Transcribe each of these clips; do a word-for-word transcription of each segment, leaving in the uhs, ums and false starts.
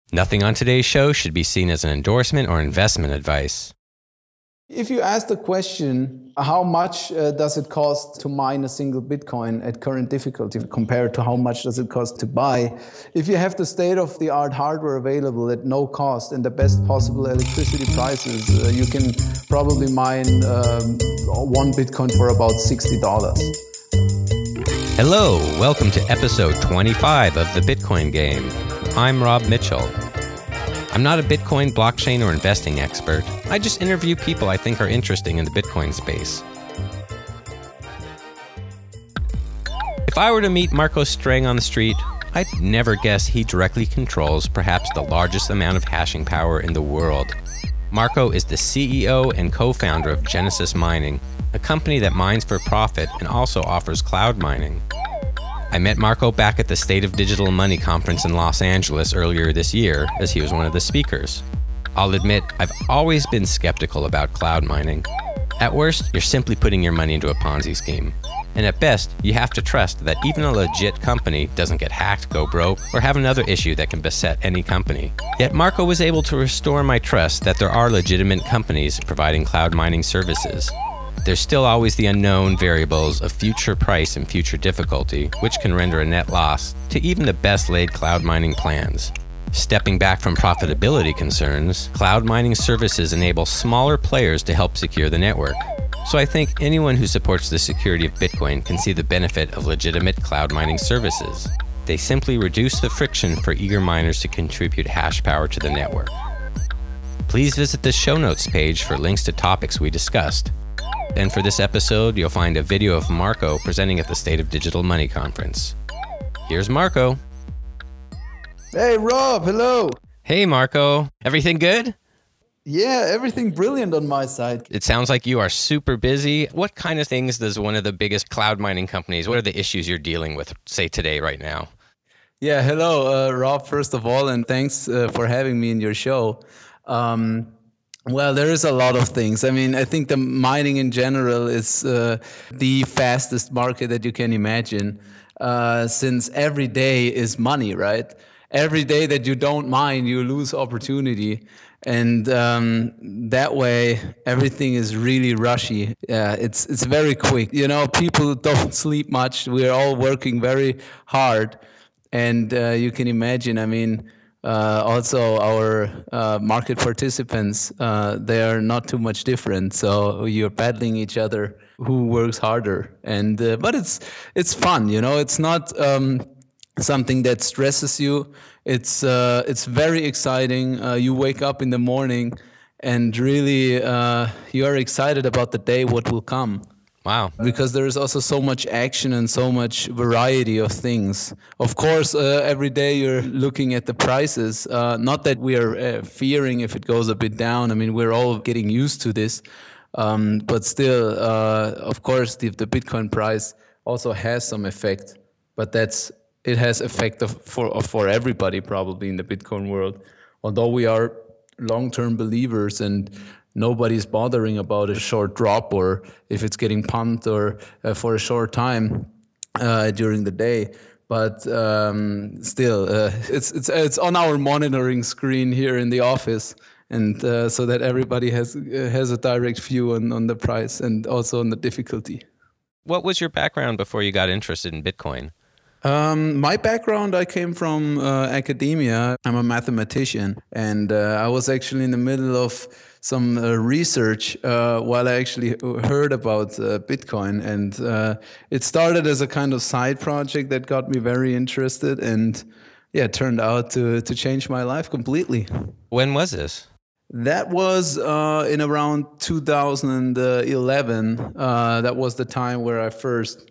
Nothing on today's show should be seen as an endorsement or investment advice. If you ask the question, how much uh, does it cost to mine a single Bitcoin at current difficulty compared to how much does it cost to buy? If you have the state-of-the-art hardware available at no cost and the best possible electricity prices, uh, you can probably mine um, one Bitcoin for about sixty dollars. Hello, welcome to episode twenty-five of The Bitcoin Game. I'm Rob Mitchell. I'm not a Bitcoin, blockchain, or investing expert. I just interview people I think are interesting in the Bitcoin space. If I were to meet Marco Streng on the street, I'd never guess he directly controls perhaps the largest amount of hashing power in the world. Marco is the C E O and co-founder of Genesis Mining, a company that mines for profit and also offers cloud mining. I met Marco back at the State of Digital Money conference in Los Angeles earlier this year, as he was one of the speakers. I'll admit, I've always been skeptical about cloud mining. At worst, you're simply putting your money into a Ponzi scheme. And at best, you have to trust that even a legit company doesn't get hacked, go broke, or have another issue that can beset any company. Yet Marco was able to restore my trust that there are legitimate companies providing cloud mining services. There's still always the unknown variables of future price and future difficulty, which can render a net loss to even the best laid cloud mining plans. Stepping back from profitability concerns, cloud mining services enable smaller players to help secure the network. So I think anyone who supports the security of Bitcoin can see the benefit of legitimate cloud mining services. They simply reduce the friction for eager miners to contribute hash power to the network. Please visit the show notes page for links to topics we discussed. And for this episode, you'll find a video of Marco presenting at the State of Digital Money conference. Here's Marco. Hey, Rob, hello. Hey, Marco. Everything good? Yeah, everything brilliant on my side. It sounds like you are super busy. What kind of things does one of the biggest cloud mining companies, what are the issues you're dealing with, say, today, right now? Yeah, hello, uh, Rob, first of all, and thanks uh, for having me in your show. Um, Well, there is a lot of things. I mean, I think the mining in general is uh, the fastest market that you can imagine, uh, since every day is money, right? Every day that you don't mine, you lose opportunity. And um, that way, everything is really rushy. Yeah, it's it's very quick. You know, people don't sleep much. We're all working very hard. And uh, you can imagine, I mean, Uh, also, our uh, market participants, uh, they are not too much different. So you're battling each other who works harder. And uh, but it's it's fun, you know. It's not um, something that stresses you. It's uh, it's very exciting. Uh, you wake up in the morning, and really uh, you are excited about the day, what will come. Wow. Because there is also so much action and so much variety of things. Of course, uh, every day you're looking at the prices. Uh, not that we are uh, fearing if it goes a bit down. I mean, we're all getting used to this. Um, but still, uh, of course, the, the Bitcoin price also has some effect. But that's it has effect of, for for everybody probably in the Bitcoin world. Although we are long-term believers and nobody's bothering about a short drop or if it's getting pumped or uh, for a short time uh, during the day. But um, still, uh, it's it's it's on our monitoring screen here in the office, and uh, so that everybody has uh, has a direct view on, on the price and also on the difficulty. What was your background before you got interested in Bitcoin? Um, my background, I came from uh, academia. I'm a mathematician, and uh, I was actually in the middle of some uh, research uh, while I actually heard about uh, Bitcoin. And uh, it started as a kind of side project that got me very interested, and yeah, it turned out to, to change my life completely. When was this? That was uh, in around two thousand eleven. Uh, that was the time where I first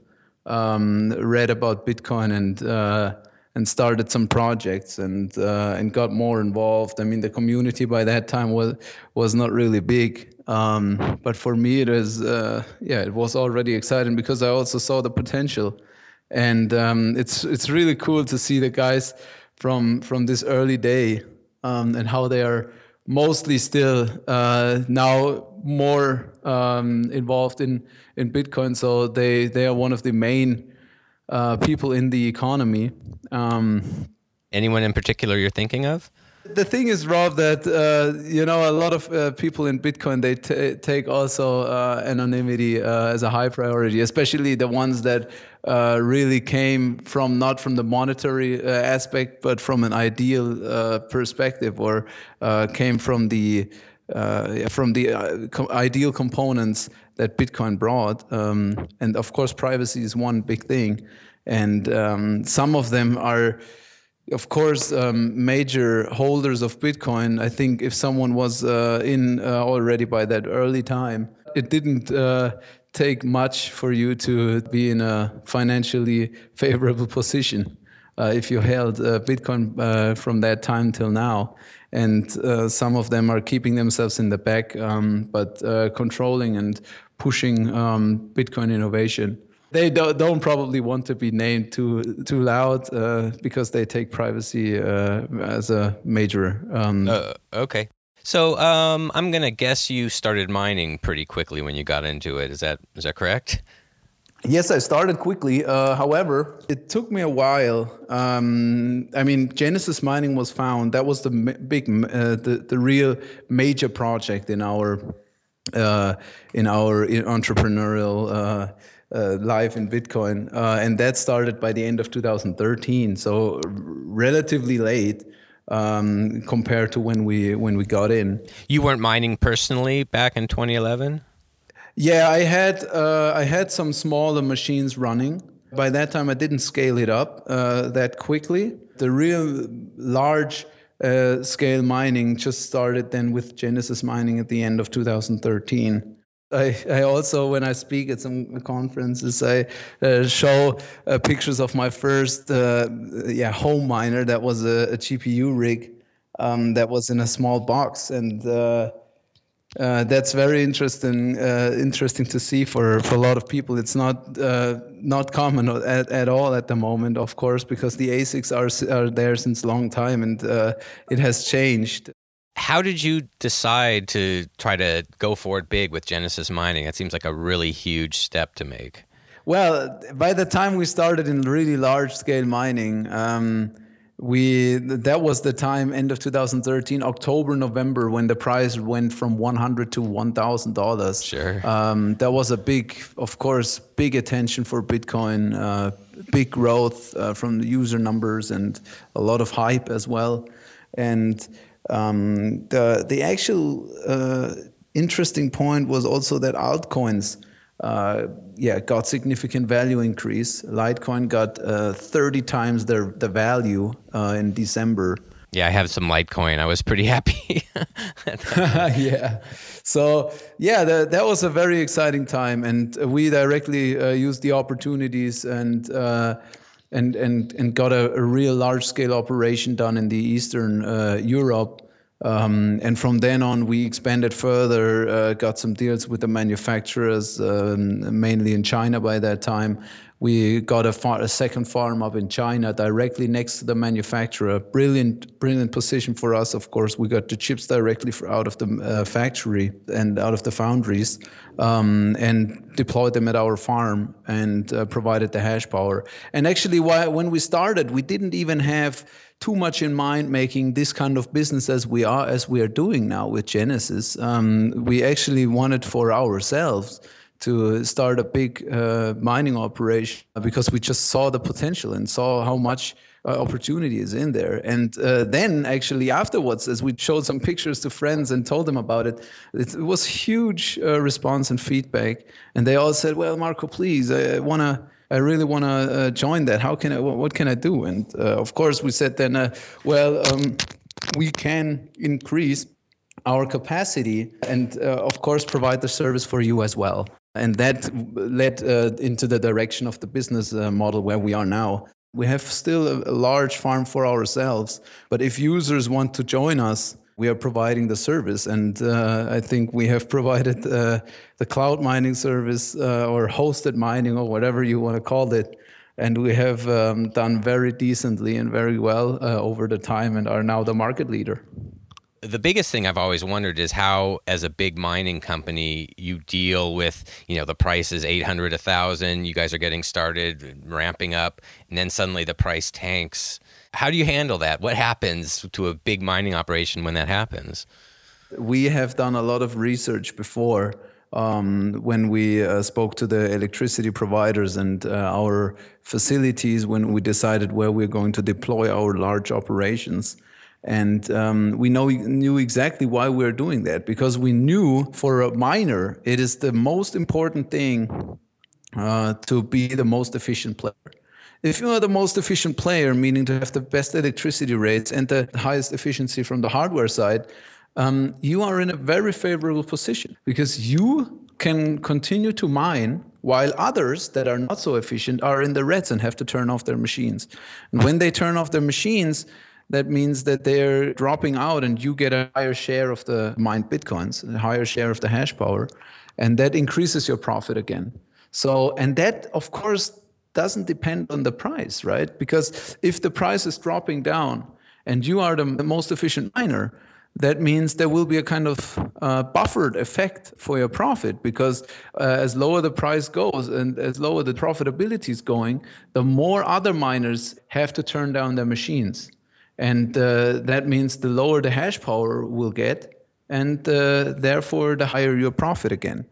um, read about Bitcoin and uh, and started some projects and uh, and got more involved. I mean, the community by that time was was not really big, um, but for me it was uh, yeah, it was already exciting because I also saw the potential, and um, it's it's really cool to see the guys from from this early day um, and how they are mostly still uh, now more um, involved in in Bitcoin. So they they are one of the main Uh, people in the economy. Um, Anyone in particular you're thinking of? The thing is, Rob, that uh, you know, a lot of uh, people in Bitcoin, they t- take also uh, anonymity uh, as a high priority, especially the ones that uh, really came from not from the monetary uh, aspect, but from an ideal uh, perspective, or uh, came from the uh, from the uh, co- ideal components that Bitcoin brought. Um, and of course, privacy is one big thing, and um, some of them are. Of course, um, major holders of Bitcoin. I think if someone was uh, in uh, already by that early time, it didn't uh, take much for you to be in a financially favorable position uh, if you held uh, Bitcoin uh, from that time till now. And uh, some of them are keeping themselves in the back, um, but uh, controlling and pushing um, Bitcoin innovation. They don't, don't probably want to be named too too loud uh, because they take privacy uh, as a major. Um, uh, okay. So um, I'm gonna guess you started mining pretty quickly when you got into it. Is that is that correct? Yes, I started quickly. Uh, however, it took me a while. Um, I mean, Genesis Mining was found. That was the big, uh, the the real major project in our uh, in our entrepreneurial. Uh, Uh, live in Bitcoin, uh, and that started by the end of two thousand thirteen, so relatively late um, compared to when we when we got in. You weren't mining personally back in twenty eleven? Yeah, I had uh, I had some smaller machines running. By that time, I didn't scale it up uh, that quickly. The real large uh, scale mining just started then with Genesis Mining at the end of two thousand thirteen. I, I also, when I speak at some conferences, I uh, show uh, pictures of my first uh, yeah, home miner. That was a, a G P U rig um, that was in a small box. And uh, uh, that's very interesting uh, interesting to see for, for a lot of people. It's not uh, not common at, at all at the moment, of course, because the A S I Cs are, are there since a long time, and uh, it has changed. How did you decide to try to go for it big with Genesis Mining? That seems like a really huge step to make. Well, by the time we started in really large-scale mining, um, we that was the time, end of two thousand thirteen, October, November, when the price went from one hundred to one thousand dollars. Sure. Um, that was a big, of course, big attention for Bitcoin, uh, big growth uh, from the user numbers, and a lot of hype as well. And Um, the the actual uh, interesting point was also that altcoins, uh, yeah, got significant value increase. Litecoin got uh, thirty times their the value uh, in December. Yeah, I have some Litecoin. I was pretty happy. Yeah, so yeah, the, that was a very exciting time, and we directly uh, used the opportunities and. Uh, And, and and got a, a real large-scale operation done in the Eastern uh, Europe. Um, and from then on, we expanded further, uh, got some deals with the manufacturers, um, mainly in China by that time. We got a, far, a second farm up in China directly next to the manufacturer. Brilliant, brilliant position for us, of course. We got the chips directly for, out of the uh, factory and out of the foundries, um, and deployed them at our farm and uh, provided the hash power. And actually, why, when we started, we didn't even have too much in mind making this kind of business as we are as we are doing now with Genesis. Um, we actually wanted for ourselves to start a big uh, mining operation because we just saw the potential and saw how much uh, opportunity is in there. And uh, then actually afterwards, as we showed some pictures to friends and told them about it, it, it was huge uh, response and feedback. And they all said, well, Marco, please, I want to I really want to uh, join that. How can I, what can I do? And uh, of course we said then, uh, well, um, we can increase our capacity and uh, of course provide the service for you as well. And that led uh, into the direction of the business uh, model where we are now. We have still a, a large farm for ourselves, but if users want to join us, we are providing the service. And uh, I think we have provided uh, the cloud mining service uh, or hosted mining or whatever you want to call it. And we have um, done very decently and very well uh, over the time and are now the market leader. The biggest thing I've always wondered is how, as a big mining company, you deal with, you know, the price is eight hundred, one thousand, you guys are getting started, ramping up, and then suddenly the price tanks. How do you handle that? What happens to a big mining operation when that happens? We have done a lot of research before um, when we uh, spoke to the electricity providers and uh, our facilities when we decided where we're going to deploy our large operations. And um, we know knew exactly why we we're doing that, because we knew for a miner, it is the most important thing uh, to be the most efficient player. If you are the most efficient player, meaning to have the best electricity rates and the highest efficiency from the hardware side, um, you are in a very favorable position, because you can continue to mine while others that are not so efficient are in the reds and have to turn off their machines. And when they turn off their machines, that means that they're dropping out and you get a higher share of the mined Bitcoins, a higher share of the hash power, and that increases your profit again. So, and that, of course, doesn't depend on the price, right? Because if the price is dropping down and you are the, the most efficient miner, that means there will be a kind of uh, buffered effect for your profit, because uh, as lower the price goes and as lower the profitability is going, the more other miners have to turn down their machines. And uh, that means the lower the hash power will get, and uh, therefore the higher your profit again.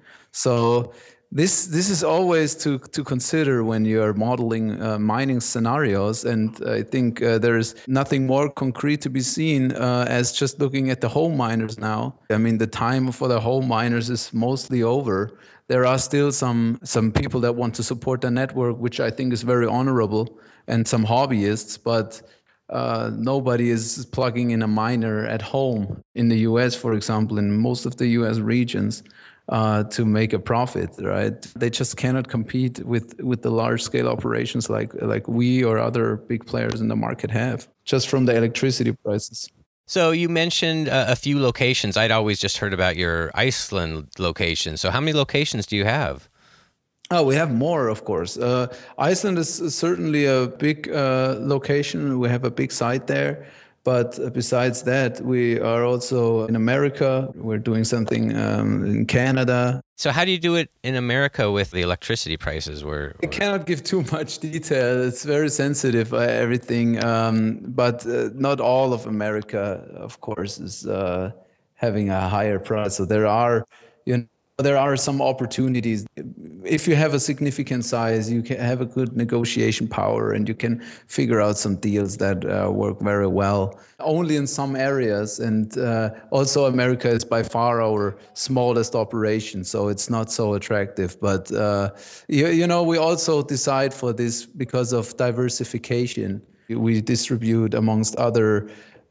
So this this is always to to consider when you are modeling uh, mining scenarios. And I think uh, there is nothing more concrete to be seen uh, as just looking at the home miners now. I mean, the time for the home miners is mostly over. There are still some some people that want to support the network, which I think is very honorable, and some hobbyists, but Uh, nobody is plugging in a miner at home in the U S, for example, in most of the U S regions uh, to make a profit, right? They just cannot compete with, with the large scale operations like, like we or other big players in the market have, just from the electricity prices. So you mentioned uh, a few locations. I'd always just heard about your Iceland location. So how many locations do you have? Oh, we have more, of course. Uh, Iceland is certainly a big uh, location. We have a big site there. But besides that, we are also in America. We're doing something um, in Canada. So how do you do it in America with the electricity prices? Where I cannot give too much detail. It's very sensitive, uh, everything. Um, but uh, not all of America, of course, is uh, having a higher price. So there are, you know, there are some opportunities. If you have a significant size, you can have a good negotiation power, and you can figure out some deals that uh, work very well. Only in some areas, and uh, also America is by far our smallest operation, so it's not so attractive. But uh, you, you know, we also decide for this because of diversification. We distribute amongst other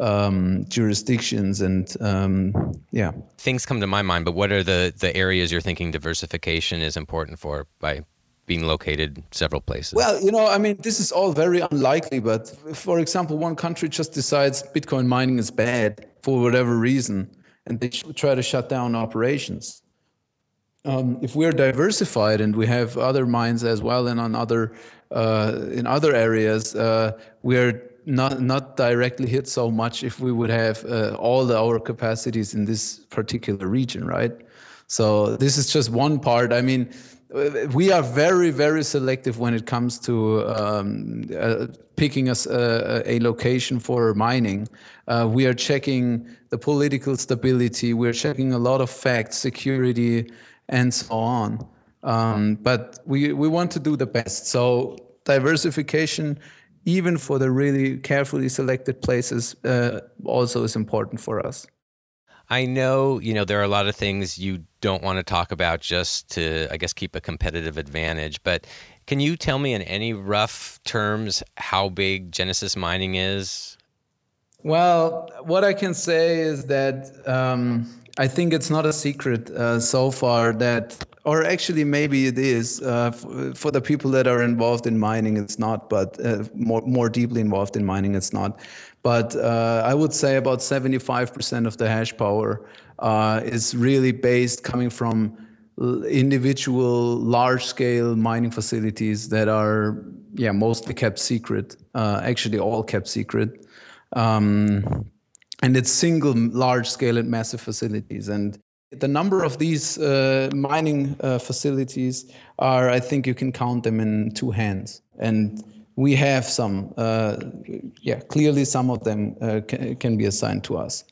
Um, jurisdictions, and um, yeah. Things come to my mind, but what are the, the areas you're thinking diversification is important for by being located several places? Well, you know, I mean, this is all very unlikely, but for example, one country just decides Bitcoin mining is bad for whatever reason, and they try to shut down operations. Um, if we're diversified and we have other mines as well, and on other uh, in other areas, uh, we're not not directly hit so much if we would have uh, all the, our capacities in this particular region, right? So this is just one part. I mean, we are very, very selective when it comes to um, uh, picking us a, a location for mining. Uh, we are checking the political stability. We're checking a lot of facts, security, and so on. Um, but we, we want to do the best. So diversification, even for the really carefully selected places, uh, also is important for us. I know, you know, there are a lot of things you don't want to talk about just to, I guess, keep a competitive advantage. But can you tell me in any rough terms how big Genesis Mining is? Well, what I can say is that um, I think it's not a secret uh, so far that, or actually maybe it is, uh, f- for the people that are involved in mining, it's not, but uh, more more deeply involved in mining, it's not. But uh, I would say about seventy-five percent of the hash power uh, is really based coming from individual large-scale mining facilities that are, yeah, mostly kept secret, uh, actually all kept secret. Um, and it's single large-scale and massive facilities. And the number of these uh, mining uh, facilities are, I think you can count them in two hands. And we have some, uh, yeah, clearly some of them uh, can, can be assigned to us.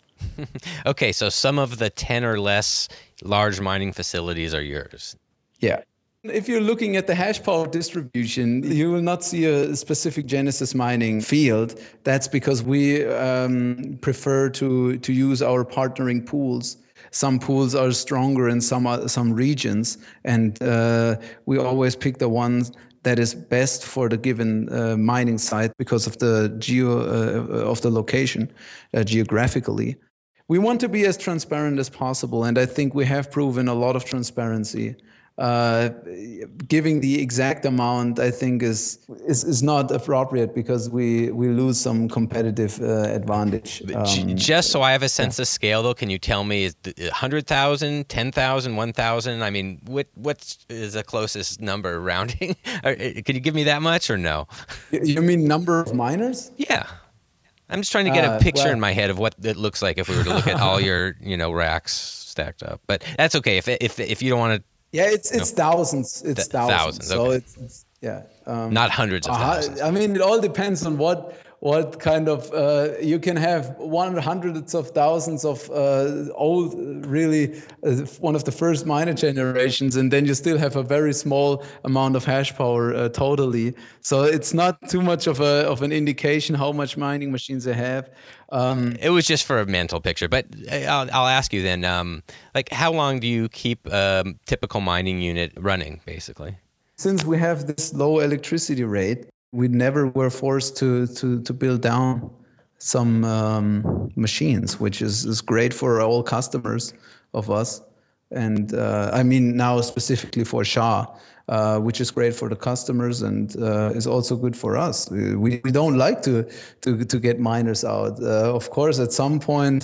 Okay, so some of the ten or less large mining facilities are yours. Yeah. If you're looking at the hash power distribution, you will not see a specific Genesis Mining field. That's because we um, prefer to, to use our partnering pools. Some pools are stronger in some uh, some regions, and uh, we always pick the ones that is best for the given uh, mining site because of the geo uh, of the location uh, geographically. We want to be as transparent as possible, and I think we have proven a lot of transparency. Uh, giving the exact amount, I think, is is, is not appropriate because we, we lose some competitive uh, advantage. Um, Just so I have a sense yeah. of scale, though, can you tell me, is one hundred thousand, ten thousand, one thousand? I mean, what what is the closest number rounding? Can you give me that much or no? You mean number of miners? Yeah. I'm just trying to get uh, a picture well, in my head of what it looks like if we were to look at all your, you know, racks stacked up. But that's okay if if if you don't want to. Yeah, it's it's no. thousands. It's Th- thousands. thousands. So okay. it's, it's yeah. Um, Not hundreds of thousands. Uh, I mean, it all depends on what what kind of uh, you can have one hundreds of thousands of uh, old, really uh, one of the first miner generations, and then you still have a very small amount of hash power uh, totally. So it's not too much of a of an indication how much mining machines they have. Um, it was just for a mental picture, but I'll, I'll ask you then, um, like how long do you keep a um, typical mining unit running, basically? Since we have this low electricity rate, we never were forced to to, to build down some um, machines, which is, is great for all customers of us. And uh, I mean now specifically for S H A, uh, which is great for the customers and uh, is also good for us. We we don't like to to to get miners out. Uh, of course, at some point,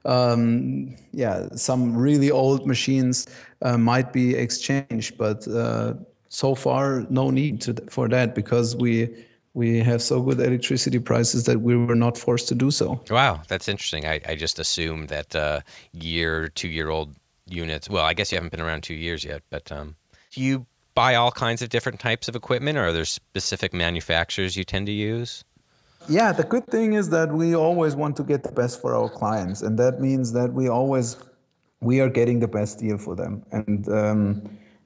um, yeah, some really old machines uh, might be exchanged, but uh, so far no need to, for that because we. We have so good electricity prices that we were not forced to do so. Wow, that's interesting. I, I just assumed that uh, year, two-year-old units. Well, I guess you haven't been around two years yet, but um, do you buy all kinds of different types of equipment, or are there specific manufacturers you tend to use? Yeah, the good thing is that we always want to get the best for our clients, and that means that we always we are getting the best deal for them. And um,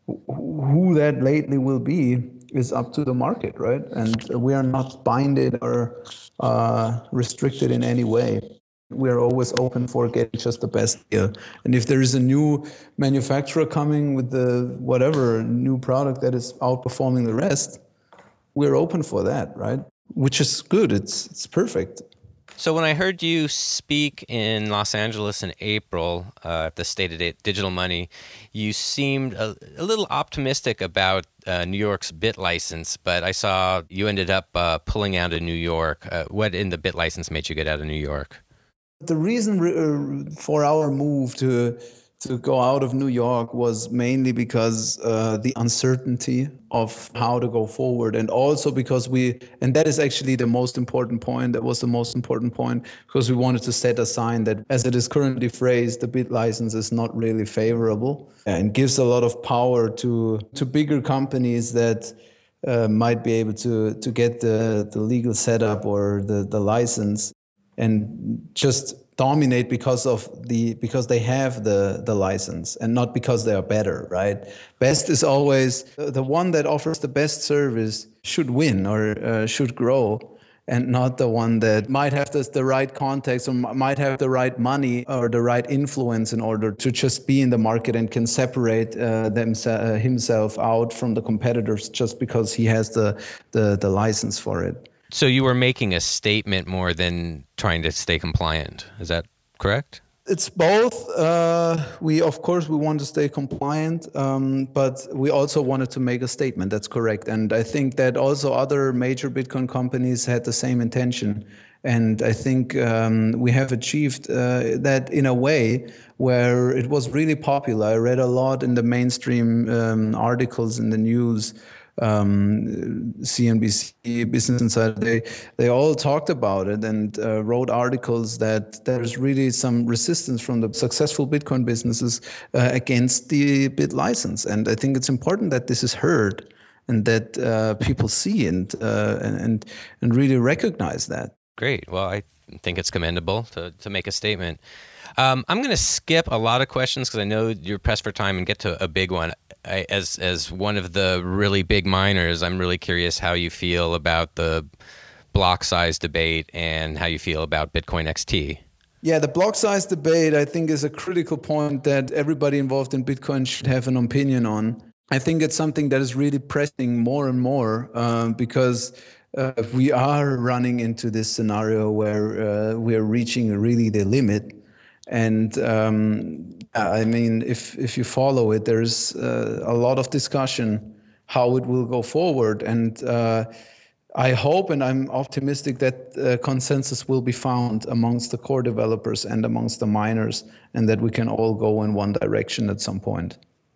who that lately will be is up to the market, right? And we are not binded or uh, restricted in any way. We are always open for getting just the best deal. And if there is a new manufacturer coming with the whatever new product that is outperforming the rest, we're open for that, right? Which is good. It's it's perfect. So when I heard you speak in Los Angeles in April uh, at the State of Digital Money, you seemed a, a little optimistic about uh, New York's BitLicense, but I saw you ended up uh, pulling out of New York. Uh, what in the BitLicense made you get out of New York? The reason re- for our move to to go out of New York was mainly because uh, the uncertainty of how to go forward, and also because we, and that is actually the most important point, that was the most important point, because we wanted to set a sign that, as it is currently phrased, the BitLicense is not really favorable and gives a lot of power to to bigger companies that uh, might be able to to get the, the legal setup or the, the license and just dominate because of the because they have the the license and not because they are better, right? Best is always the one that offers the best service should win or uh, should grow, and not the one that might have the, the right context or might have the right money or the right influence in order to just be in the market and can separate uh, them, uh, himself out from the competitors just because he has the the, the license for it. So you were making a statement more than trying to stay compliant. Is that correct? It's both. Uh, we, of course, we want to stay compliant, um, but we also wanted to make a statement. That's correct. And I think that also other major Bitcoin companies had the same intention. And I think um, we have achieved uh, that in a way where it was really popular. I read a lot in the mainstream um, articles in the news. Um, C N B C, Business Insider, they they all talked about it and uh, wrote articles that there's really some resistance from the successful Bitcoin businesses uh, against the BitLicense. And I think it's important that this is heard and that uh, people see and, uh, and and really recognize that. Great. Well, I think it's commendable to, to make a statement. Um, I'm going to skip a lot of questions because I know you're pressed for time and get to a big one. I, as as one of the really big miners, I'm really curious how you feel about the block size debate and how you feel about Bitcoin X T. Yeah, the block size debate, I think, is a critical point that everybody involved in Bitcoin should have an opinion on. I think it's something that is really pressing more and more um, because uh, we are running into this scenario where uh, we're reaching really the limit. And um, I mean, if if you follow it, there's uh, a lot of discussion how it will go forward. And uh, I hope and I'm optimistic that uh, consensus will be found amongst the core developers and amongst the miners, and that we can all go in one direction at some point.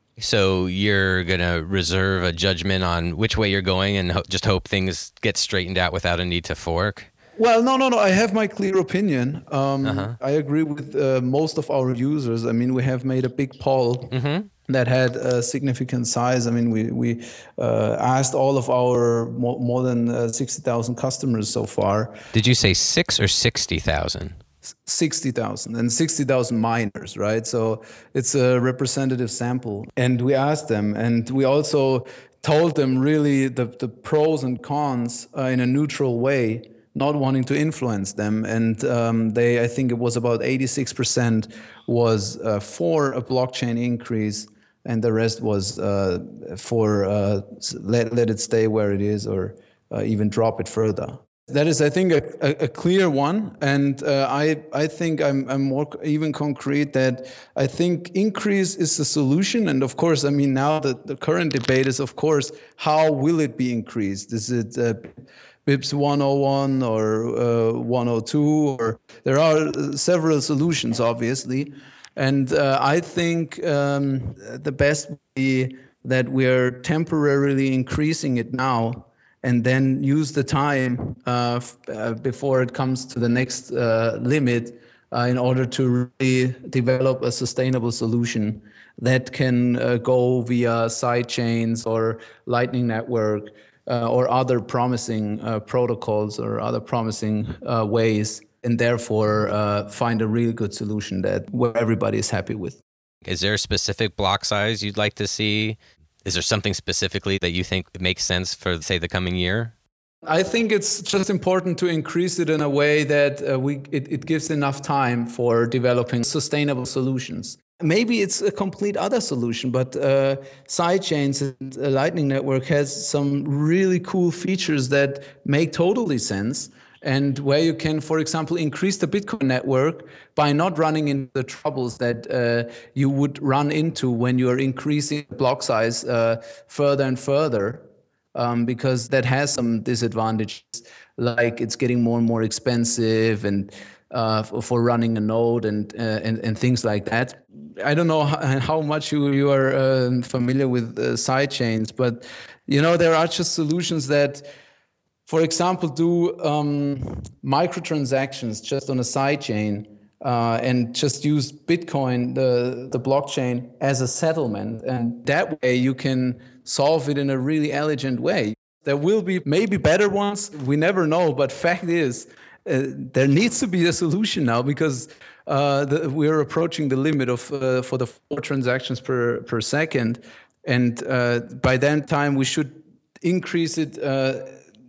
So you're going to reserve a judgment on which way you're going and ho- just hope things get straightened out without a need to fork? Well, no, no, no. I have my clear opinion. Um, uh-huh. I agree with uh, most of our users. I mean, we have made a big poll mm-hmm. that had a significant size. I mean, we we uh, asked all of our more, more than uh, sixty thousand customers so far. Did you say six or sixty thousand? sixty thousand and sixty thousand miners, right? So it's a representative sample. And we asked them, and we also told them really the, the pros and cons uh, in a neutral way, not wanting to influence them. And um, they, I think it was about eighty-six percent was uh, for a blockchain increase, and the rest was uh, for uh, let, let it stay where it is or uh, even drop it further. That is, I think, a, a, a clear one, and uh, I I think I'm I'm more even concrete that I think increase is the solution. And of course, I mean now the, the current debate is, of course, how will it be increased? Is it uh, B I P S one oh one or uh, one oh two? Or there are several solutions, obviously, and uh, I think um, the best would be that we are temporarily increasing it now, and then use the time uh, f- uh, before it comes to the next uh, limit uh, in order to really develop a sustainable solution that can uh, go via side chains or Lightning Network uh, or other promising uh, protocols or other promising uh, ways, and therefore uh, find a really good solution that where everybody is happy with. Is there a specific block size you'd like to see? Is there something specifically that you think makes sense for, say, the coming year? I think it's just important to increase it in a way that uh, we it, it gives enough time for developing sustainable solutions. Maybe it's a complete other solution, but uh, sidechains and uh, Lightning Network has some really cool features that make totally sense, and where you can, for example, increase the Bitcoin network by not running into the troubles that uh, you would run into when you are increasing the block size uh, further and further, um, because that has some disadvantages, like it's getting more and more expensive and uh, for, for running a node and, uh, and and things like that. I don't know how, how much you, you are uh, familiar with uh, sidechains, but you know there are just solutions that, for example, do um, microtransactions just on a sidechain uh, and just use Bitcoin, the, the blockchain, as a settlement. And that way you can solve it in a really elegant way. There will be maybe better ones. We never know. But fact is, uh, there needs to be a solution now, because uh, the, we're approaching the limit of uh, for the four transactions per, per second. And uh, by that time, we should increase it uh,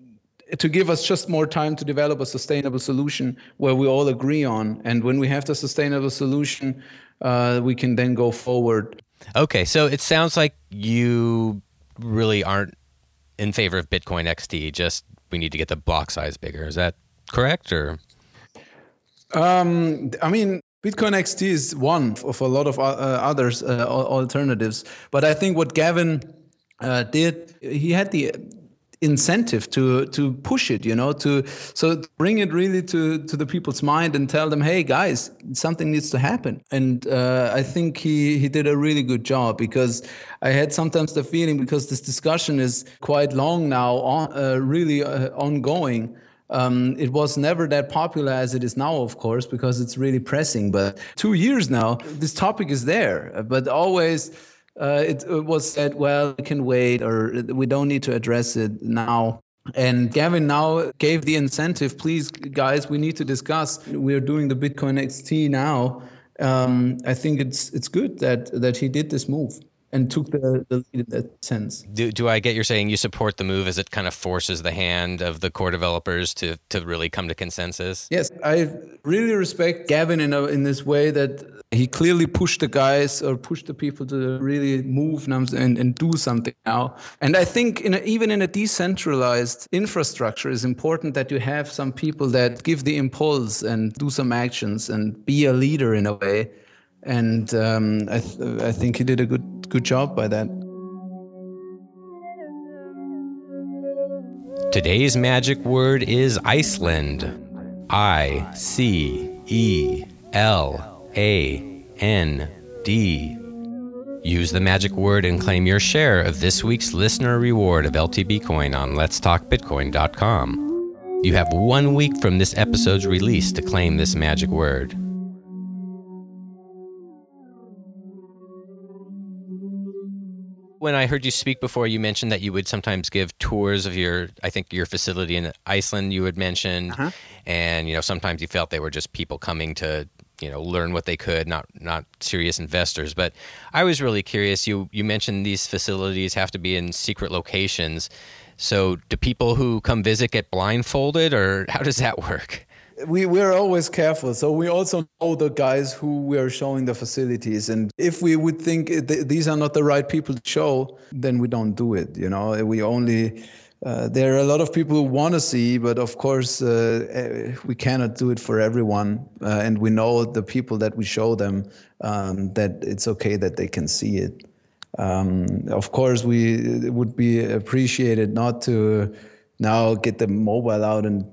to give us just more time to develop a sustainable solution where we all agree on. And when we have the sustainable solution, uh, we can then go forward. Okay, so it sounds like you really aren't in favor of Bitcoin X T, just we need to get the block size bigger. Is that correct? Or um, I mean, Bitcoin X T is one of a lot of uh, others uh, alternatives. But I think what Gavin uh, did, he had the incentive to to push it, you know, to so bring it really to to the people's mind and tell them, hey guys, something needs to happen. And uh, I think he he did a really good job, because I had sometimes the feeling, because this discussion is quite long now, on, uh, really uh, ongoing. Um, it was never that popular as it is now, of course, because it's really pressing. But two years now, this topic is there, but always uh, it, it was said, well, we can wait, or we don't need to address it now. And Gavin now gave the incentive, please, guys, we need to discuss. We're doing the Bitcoin X T now. Um, I think it's it's good that that he did this move and took the, the lead in that sense. Do, do I get you're saying you support the move as it kind of forces the hand of the core developers to to really come to consensus? Yes, I really respect Gavin in a, in this way that he clearly pushed the guys or pushed the people to really move and, and do something now. And I think in a, even in a decentralized infrastructure, it's important that you have some people that give the impulse and do some actions and be a leader in a way. And um, I, th- I think he did a good good job by that. Today's magic word is Iceland. I C E L A N D. Use the magic word and claim your share of this week's listener reward of L T B Coin on lets talk bitcoin dot com. You have one week from this episode's release to claim this magic word. When I heard you speak before, you mentioned that you would sometimes give tours of your, I think your facility in Iceland you had mentioned, uh-huh. and you know sometimes you felt they were just people coming to you know learn what they could, not not serious investors. But I was really curious. You you mentioned these facilities have to be in secret locations. So do people who come visit get blindfolded, or how does that work? We we're always careful. So we also know the guys who we are showing the facilities. And if we would think th- these are not the right people to show, then we don't do it. You know, we only, uh, there are a lot of people who want to see, but of course uh, we cannot do it for everyone. Uh, and we know the people that we show them um, that it's okay that they can see it. Um, of course, we it would be appreciated not to now get the mobile out and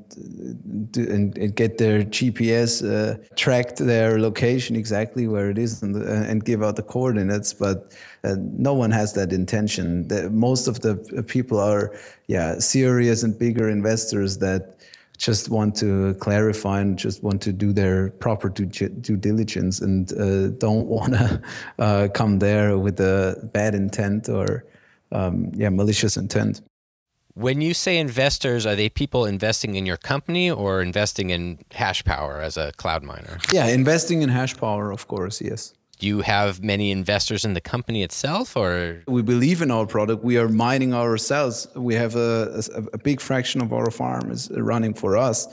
and, and get their G P S uh, tracked their location exactly where it is and, and give out the coordinates. But uh, no one has that intention. The, most of the people are, yeah, serious and bigger investors that just want to clarify and just want to do their proper due, due diligence and uh, don't want to uh, come there with a bad intent or um, yeah malicious intent. When you say investors, are they people investing in your company or investing in hash power as a cloud miner? Yeah, investing in hash power, of course, yes. Do you have many investors in the company itself, or? We believe in our product. We are mining ourselves. We have a, a, a big fraction of our farm is running for us.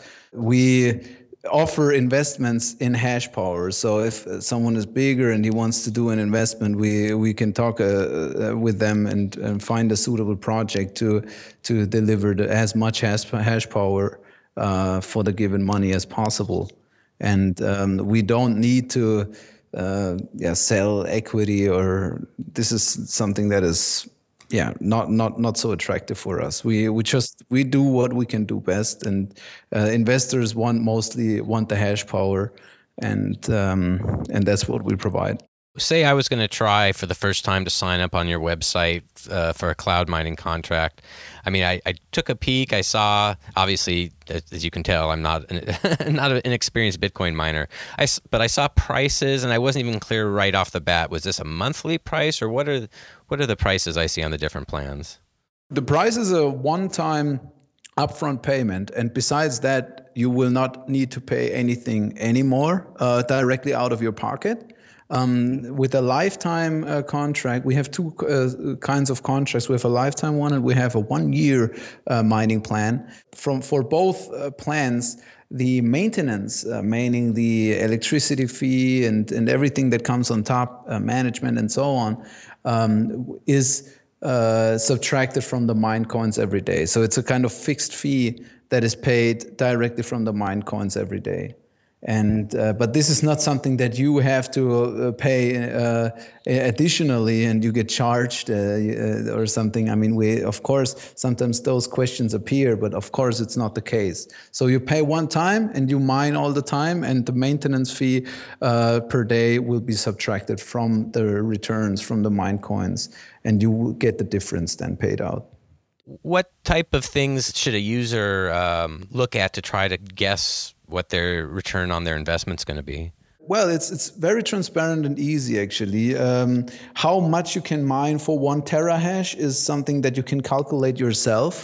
We offer investments in hash power. So if someone is bigger and he wants to do an investment, we we can talk uh, uh, with them and, and find a suitable project to to deliver the, as much hash, hash power uh, for the given money as possible. And um, we don't need to uh, yeah sell equity, or this is something that is yeah, not not not so attractive for us. We we just we do what we can do best, and uh, investors want mostly want the hash power, and um, and that's what we provide. Say I was going to try for the first time to sign up on your website uh, for a cloud mining contract. I mean, I, I took a peek. I saw, obviously, as you can tell, I'm not an, not an inexperienced Bitcoin miner. I, but I saw prices, and I wasn't even clear right off the bat. Was this a monthly price, or what are what are the prices I see on the different plans? The price is a one-time upfront payment, and besides that, you will not need to pay anything anymore uh, directly out of your pocket. Um, with a lifetime uh, contract, we have two uh, kinds of contracts. We have a lifetime one and we have a one-year uh, mining plan. From for both uh, plans, the maintenance, uh, meaning the electricity fee and, and everything that comes on top, uh, management and so on, um, is uh, subtracted from the mine coins every day. So it's a kind of fixed fee that is paid directly from the mine coins every day. And uh, but this is not something that you have to uh, pay uh, additionally, and you get charged uh, uh, or something. I mean, we of course sometimes those questions appear, but of course it's not the case. So you pay one time and you mine all the time, and the maintenance fee uh, per day will be subtracted from the returns from the mine coins, and you will get the difference then paid out. What type of things should a user um, look at to try to guess what their return on their investment is going to be? Well, it's it's very transparent and easy, actually. Um, how much you can mine for one terahash is something that you can calculate yourself,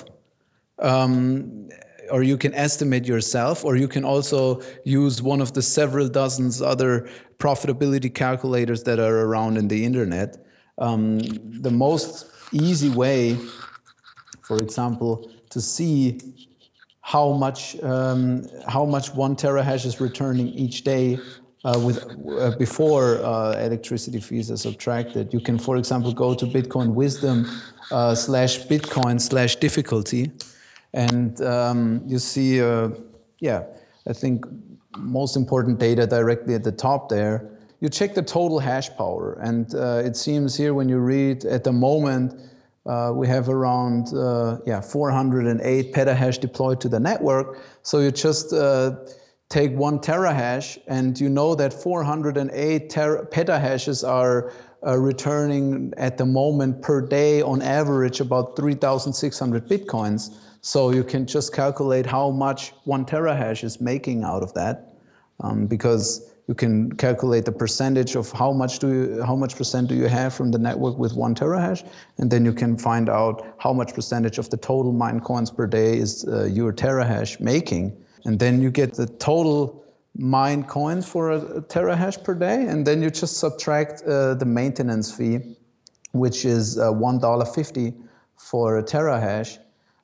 um, or you can estimate yourself, or you can also use one of the several dozens other profitability calculators that are around in the internet. Um, the most easy way, for example, to see how much um, how much one terahash is returning each day uh, with uh, before uh, electricity fees are subtracted. You can, for example, go to Bitcoin Wisdom uh, slash Bitcoin slash difficulty, and um, you see, uh, yeah, I think most important data directly at the top there. You check the total hash power, and uh, it seems here when you read at the moment. Uh, we have around uh, yeah four hundred eight petahash deployed to the network. So you just uh, take one terahash, and you know that four hundred eight ter- petahashes are uh, returning at the moment per day on average about three thousand six hundred bitcoins. So you can just calculate how much one terahash is making out of that, um, because you can calculate the percentage of how much do you, how much percent do you have from the network with one terahash, and then you can find out how much percentage of the total mined coins per day is uh, your terahash making, and then you get the total mined coins for a, a terahash per day, and then you just subtract uh, the maintenance fee, which is uh, one dollar fifty for a terahash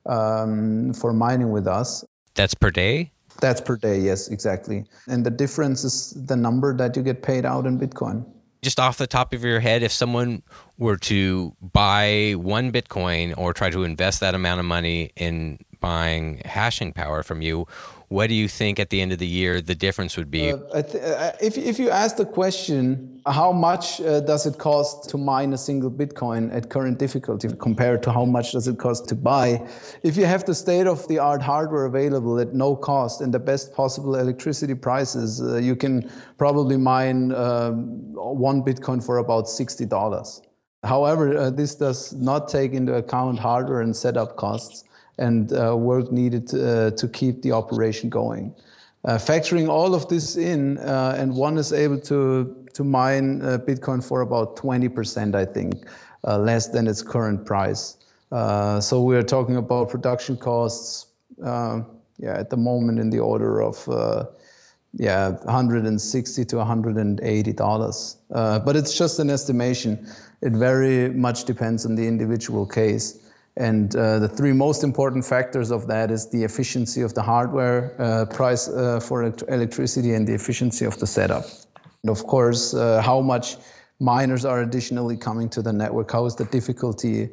um, for mining with us. That's per day? That's per day, yes, exactly. And the difference is the number that you get paid out in Bitcoin. Just off the top of your head, if someone were to buy one Bitcoin or try to invest that amount of money in buying hashing power from you, what do you think at the end of the year the difference would be? Uh, I th- uh, if, if you ask the question, how much uh, does it cost to mine a single Bitcoin at current difficulty compared to how much does it cost to buy? If you have the state-of-the-art hardware available at no cost and the best possible electricity prices, uh, you can probably mine uh, one Bitcoin for about sixty dollars. However, uh, this does not take into account hardware and setup costs and uh, work needed uh, to keep the operation going. Uh, factoring all of this in, uh, and one is able to to mine uh, Bitcoin for about twenty percent, I think, uh, less than its current price. Uh, so we're talking about production costs, uh, yeah, at the moment in the order of uh, yeah, one hundred sixty to one hundred eighty dollars. Uh, but it's just an estimation. It very much depends on the individual case. And uh, the three most important factors of that is the efficiency of the hardware, uh, price uh, for electricity, and the efficiency of the setup. And of course, uh, how much miners are additionally coming to the network, how is the difficulty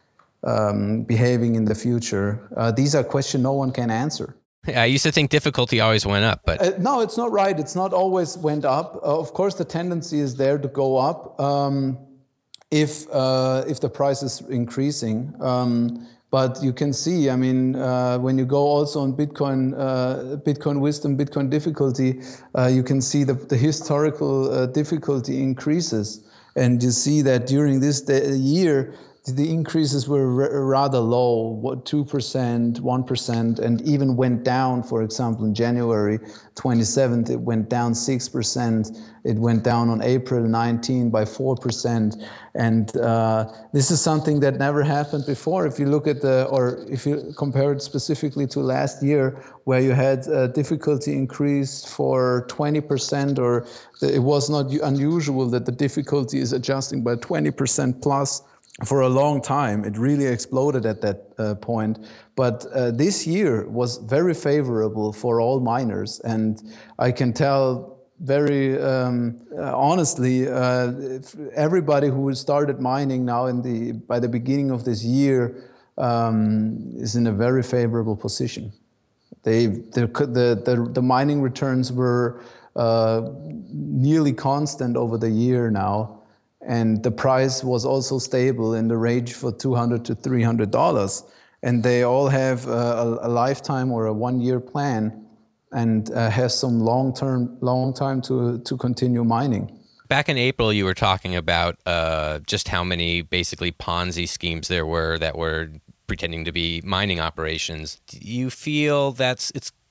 um, behaving in the future? Uh, these are questions no one can answer. I used to think difficulty always went up, but... Uh, no, it's not right. It's not always went up. Uh, of course, the tendency is there to go up. Um, if uh, if the price is increasing. Um, but you can see, I mean, uh, when you go also on Bitcoin, uh, Bitcoin Wisdom, Bitcoin difficulty, uh, you can see the, the historical uh, difficulty increases. And you see that during this day, year, the increases were r- rather low, what, two percent, one percent, and even went down. For example, in January twenty-seventh, it went down six percent. It went down on April nineteenth by four percent. And uh, this is something that never happened before. If you look at the, or if you compare it specifically to last year, where you had uh, difficulty increased for twenty percent, or it was not unusual that the difficulty is adjusting by twenty percent plus. For a long time, it really exploded at that uh, point. But uh, this year was very favorable for all miners. And I can tell very um, uh, honestly, uh, everybody who started mining now in the by the beginning of this year um, is in a very favorable position. They, the, the, the mining returns were uh, nearly constant over the year now. And the price was also stable in the range for two hundred to three hundred dollars. And they all have a, a lifetime or a one-year plan, and uh, has some long-term, long time to to continue mining. Back in April, you were talking about uh, just how many basically Ponzi schemes there were that were pretending to be mining operations. Do you feel that's it's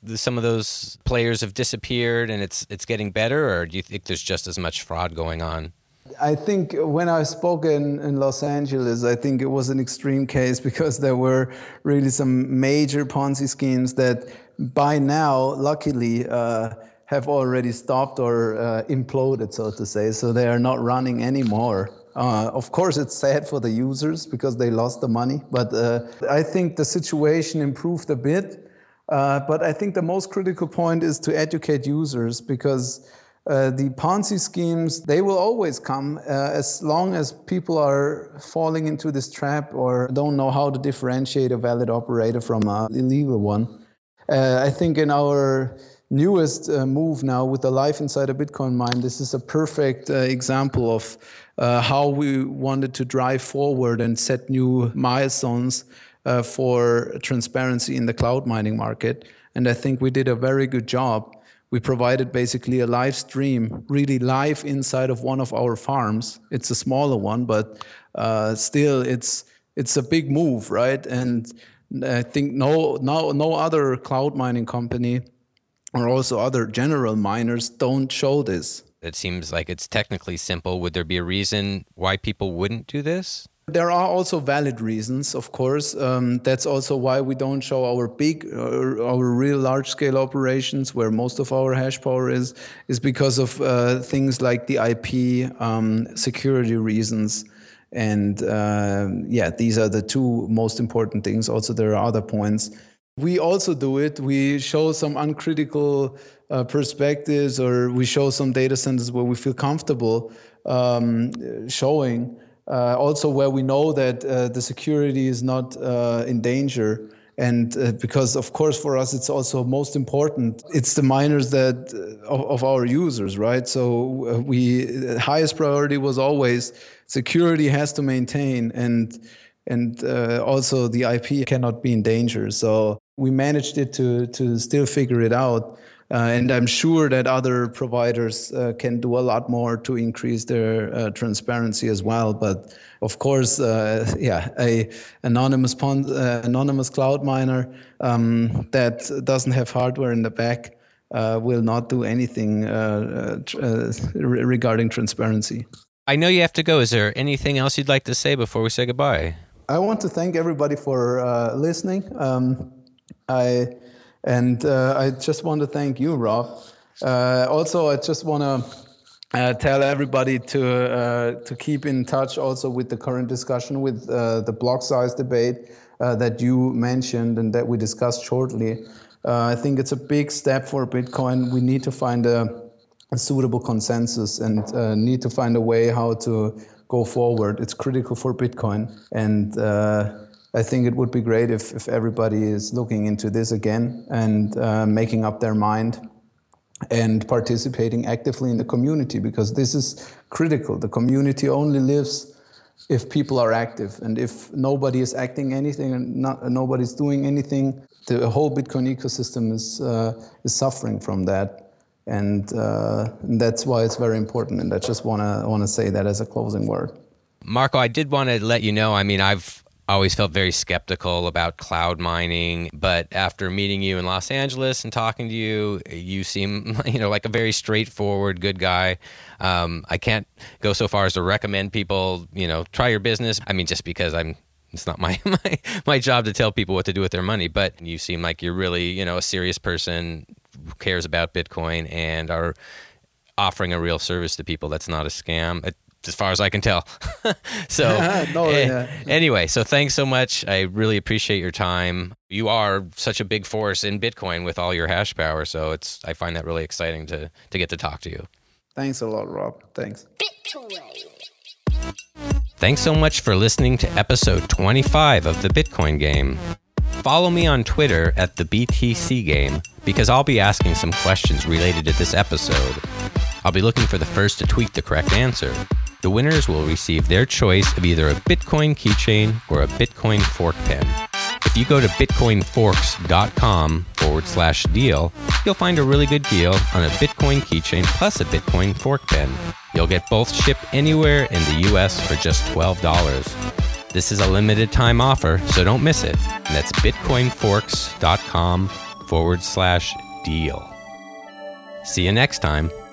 some of those players have disappeared and it's it's getting better, or do you think there's just as much fraud going on? I think when I spoke in, in Los Angeles, I think it was an extreme case because there were really some major Ponzi schemes that by now, luckily, uh, have already stopped or uh, imploded, so to say. So they are not running anymore. Uh, of course, it's sad for the users because they lost the money, but uh, I think the situation improved a bit. Uh, but I think the most critical point is to educate users, because uh, the Ponzi schemes, they will always come uh, as long as people are falling into this trap or don't know how to differentiate a valid operator from an illegal one. Uh, I think in our newest uh, move now with the Life Inside a Bitcoin Mine, this is a perfect uh, example of uh, how we wanted to drive forward and set new milestones uh, for transparency in the cloud mining market. And I think we did a very good job. We provided basically a live stream, really live inside of one of our farms. It's a smaller one, but uh, still it's it's a big move, right? And I think no no no other cloud mining company or also other general miners don't show this. It seems like it's technically simple. Would there be a reason why people wouldn't do this? There are also valid reasons, of course. Um, that's also why we don't show our big, uh, our real large-scale operations where most of our hash power is, is because of uh, things like the I P, um, security reasons. And uh, yeah, these are the two most important things. Also, there are other points. We also do it. We show some uncritical uh, perspectives, or we show some data centers where we feel comfortable um, showing. Uh, also where we know that uh, the security is not uh, in danger. And uh, because, of course, for us, it's also most important. It's the miners that uh, of, of our users, right? So uh, we the highest priority was always security has to maintain, and and uh, also the I P cannot be in danger. So we managed it to to still figure it out. Uh, and I'm sure that other providers uh, can do a lot more to increase their uh, transparency as well. But of course, uh, yeah, a anonymous pon- uh, anonymous cloud miner um, that doesn't have hardware in the back uh, will not do anything uh, uh, re- regarding transparency. I know you have to go. Is there anything else you'd like to say before we say goodbye? I want to thank everybody for uh, listening. Um, I. And uh, I just want to thank you, Rob. Uh, also, I just want to uh, tell everybody to uh, to keep in touch also with the current discussion with uh, the block size debate uh, that you mentioned and that we discussed shortly. Uh, I think it's a big step for Bitcoin. We need to find a, a suitable consensus and uh, need to find a way how to go forward. It's critical for Bitcoin. And uh, I think it would be great if, if everybody is looking into this again and uh, making up their mind and participating actively in the community, because this is critical. The community only lives if people are active. And if nobody is acting anything and not, nobody's doing anything, the whole Bitcoin ecosystem is, uh, is suffering from that. And, uh, and that's why it's very important. And I just want to want to say that as a closing word. Marco, I did want to let you know, I mean, I've always felt very skeptical about cloud mining, but after meeting you in Los Angeles and talking to you, you seem, you know, like a very straightforward, good guy. Um, I can't go so far as to recommend people, you know, try your business. I mean, just because I'm, it's not my, my, my job to tell people what to do with their money, but you seem like you're really, you know, a serious person who cares about Bitcoin and are offering a real service to people. That's not a scam. It, as far as I can tell. so no, eh, yeah. Anyway, so thanks so much. I really appreciate your time. You are such a big force in Bitcoin with all your hash power. So it's, I find that really exciting to, to get to talk to you. Thanks a lot, Rob. Thanks. Thanks so much for listening to episode twenty-five of The Bitcoin Game. Follow me on Twitter at the B T C Game, because I'll be asking some questions related to this episode. I'll be looking for the first to tweet the correct answer. The winners will receive their choice of either a Bitcoin keychain or a Bitcoin fork pen. If you go to bitcoinforks.com forward slash deal, you'll find a really good deal on a Bitcoin keychain plus a Bitcoin fork pen. You'll get both shipped anywhere in the U S for just twelve dollars. This is a limited time offer, so don't miss it. And that's bitcoinforks.com forward slash deal. See you next time.